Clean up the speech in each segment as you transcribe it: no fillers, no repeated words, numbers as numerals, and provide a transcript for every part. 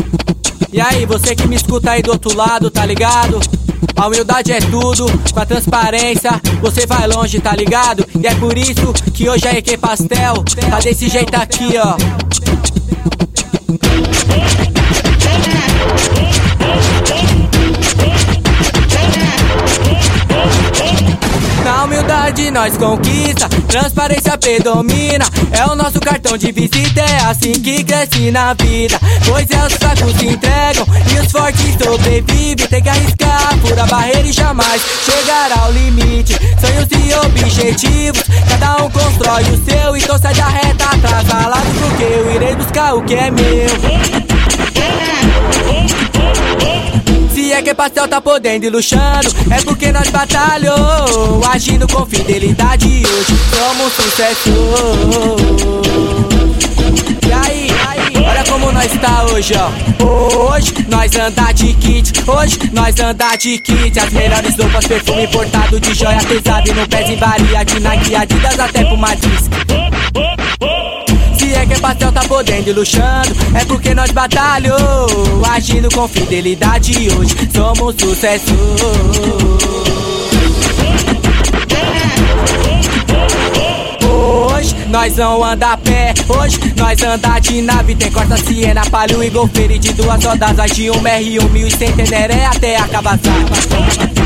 E aí, você que me escuta aí do outro lado, tá ligado? A humildade é tudo, com a transparência você vai longe, tá ligado? E é por isso que hoje a EQ Pastel tá desse jeito aqui, ó. Na humildade nós conquista, transparência predomina. É o nosso cartão de visita, é assim que cresce na vida. Pois é, os fracos se entregam e os fortes sobrevivem. Tem que arriscar, furar a barreira e jamais chegar ao limite. Sonhos e objetivos, cada um constrói o seu. Então sai da reta atrasalado, porque eu irei buscar o que é meu. Se é que Pastel tá podendo e luxando, é porque nós batalhou, agindo com fidelidade. Hoje somos sucesso. E aí, olha como nós tá hoje, ó. Hoje nós anda de kit, hoje nós anda de kit. As melhores roupas, perfume importado de joia pesada e no pés em varia, de Nike, Adidas até Puma Disc. Se é que Pastel tá podendo e luxando, é porque nós batalhou, agindo com fidelidade. Hoje somos sucesso. Hoje nós não anda a pé, hoje nós anda de nave. Tem Corsa, Siena, Palio e Golfeire de duas rodas, vai de um R1 1100 Teneré até a Kawasaki.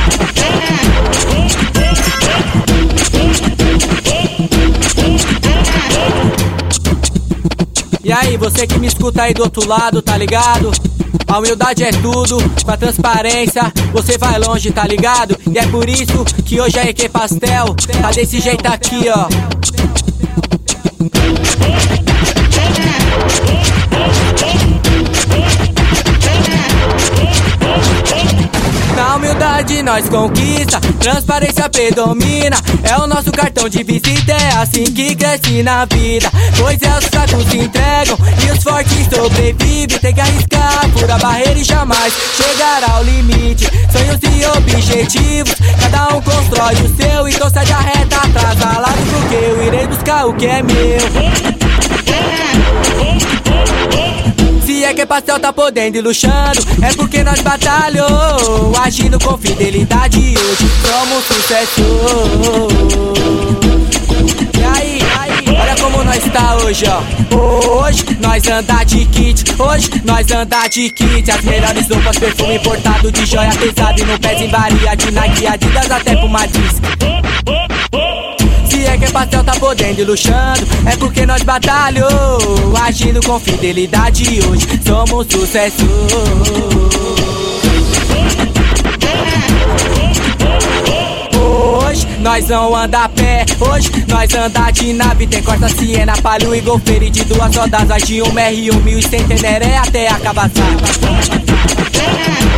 E aí, você que me escuta aí do outro lado, tá ligado? A humildade é tudo, com a transparência você vai longe, tá ligado? E é por isso que hoje a EQ Pastel tá desse jeito aqui, ó. Na humildade nós conquista, transparência predomina. É o nosso cartão de visita, é assim que cresce na vida. Pois é, os fracos se entregam e os fortes sobrevivem. Tem que arriscar, furar a barreira e jamais chegar ao limite. Sonhos e objetivos, cada um constrói o seu. Então sai da reta atrasalado, porque eu irei buscar o que é meu. Se é que Pastel tá podendo e luxando, é porque nós batalhou, agindo com fidelidade. Hoje somos sucesso. E aí, olha como nós tá hoje, ó. Hoje nós anda de kit, hoje nós anda de kit. As melhores roupas, perfume importado de joia pesada e no pés em varia, de Nike, Adidas até Puma Disc. Se é que Pastel tá podendo e luxando, é porque nós batalhou, agindo com fidelidade. Hoje somos sucesso. Hoje nós não anda a pé, hoje nós anda de nave. Tem Corsa, Siena, Palio e Golfeire de duas rodas, vai de um R1 1100 Teneré até a Kawasaki.